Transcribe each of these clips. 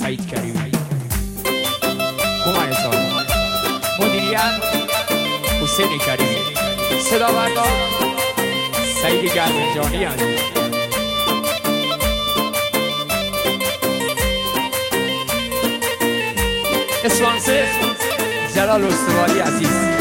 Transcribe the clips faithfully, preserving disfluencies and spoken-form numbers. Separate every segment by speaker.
Speaker 1: سعید کریمی، هومن سال، مدیریت حسین کریمی، صدا بردار سعید گرمجانی عزیز، اسپانسر جلال استواری عزیز.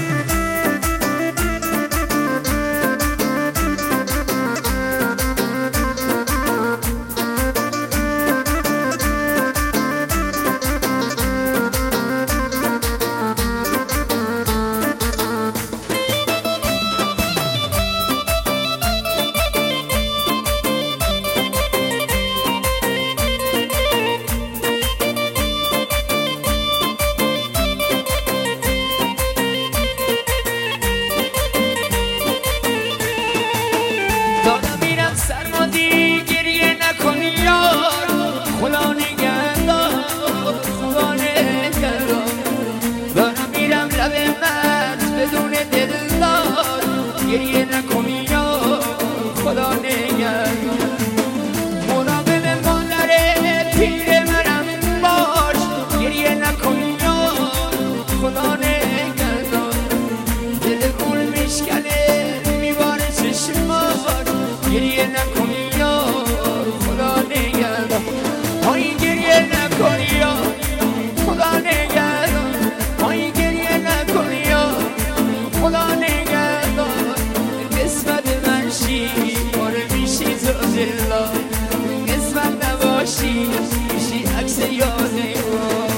Speaker 1: گریه نکنی یا خدا نگهدار، مراقب مادر پیر منم باش. گریه نکنی یا خدا نگهدار، دل گل میشکنه میباره چشماش. گریه نکنی یا خدا نگهدار، آی گریه نکنی یا خدا نگهدار، آی گریه نکنی یا خدا نگهدار. قسمت من شی باره میشی تو دلا، قسمت نباشی میشی عکس یاده ما.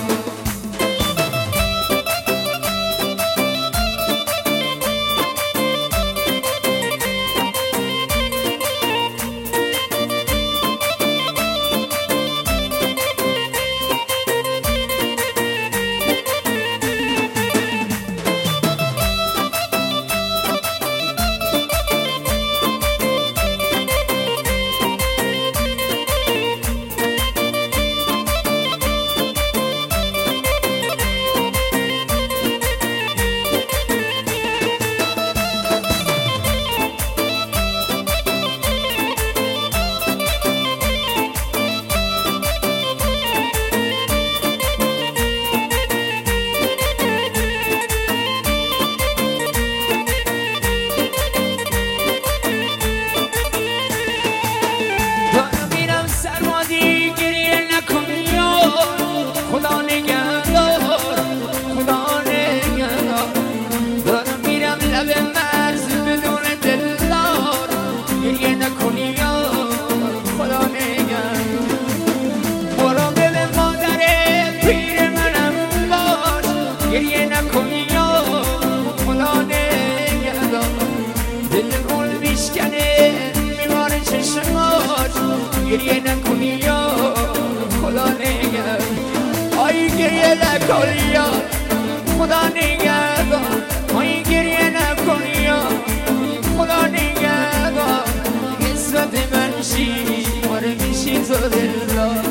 Speaker 1: خدا نگهدار، خدا نگهدار، دارم میرم لب مرز بدون دلدار. گریه نکنی یا خدا نگهدار، مراقب مادر پیر منم باش. گریه نکنی یا خدا نگهدار، دل گل میشکنه میباره چشماش. گریه نکنی یا خدا نگهدار، آی گریه نکنی یا خدا نگهدار، آی گریه نکنی یا خدا نگهدار. قسمت من شی باره میشی تو دلدار.